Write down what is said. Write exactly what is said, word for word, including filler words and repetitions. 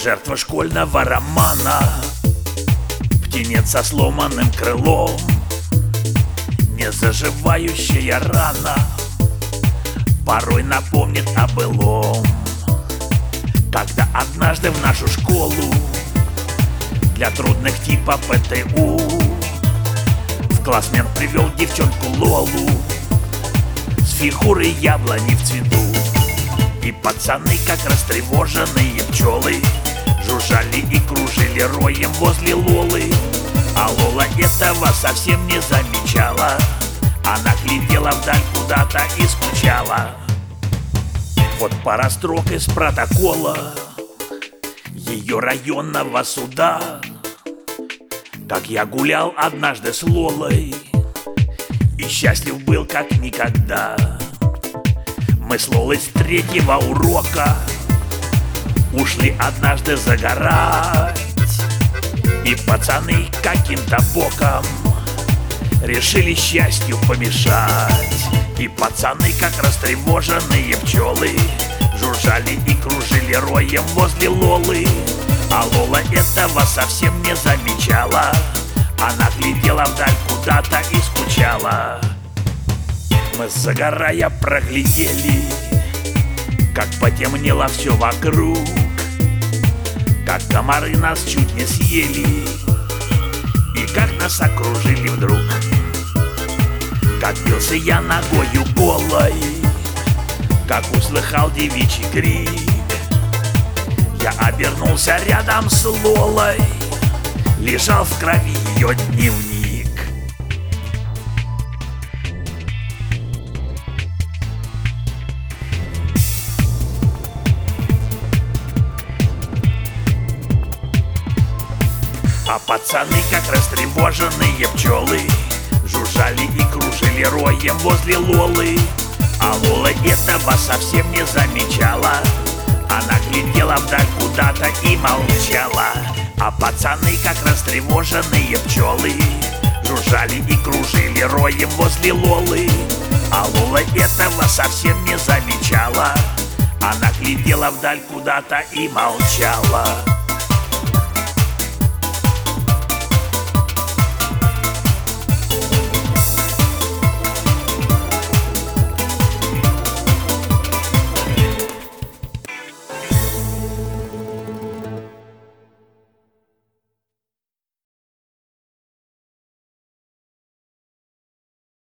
Жертва школьного романа, птенец со сломанным крылом, незаживающая рана порой напомнит о былом. Когда однажды в нашу школу для трудных типа пэ тэ у в классмен привел девчонку Лолу с фигурой яблони в цвету. И пацаны, как растревоженные пчелы, жужжали и кружили роем возле Лолы. А Лола этого совсем не замечала. Она глядела вдаль куда-то и скучала. Вот пара строк из протокола ее районного суда. Как я гулял однажды с Лолой и счастлив был как никогда. Мы с Лолой с третьего урока ушли однажды загорать, и пацаны каким-то боком решили счастью помешать. И пацаны, как растревоженные пчелы, жужжали и кружили роем возле Лолы. А Лола этого совсем не замечала. Она глядела вдаль куда-то и скучала. Мы, загорая, проглядели, как потемнело все вокруг, как комары нас чуть не съели, и как нас окружили вдруг. Как бился я ногою голой, как услыхал девичий крик, я обернулся, рядом с Лолой лежал в крови ее дневник. А пацаны, как растревоженные пчелы, жужжали и кружили роем возле Лолы. А Лола этого совсем не замечала. Она глядела вдаль куда-то и молчала. А пацаны, как растревоженные пчелы, жужжали и кружили роем возле Лолы. А Лола этого совсем не замечала. Она глядела вдаль куда-то и молчала.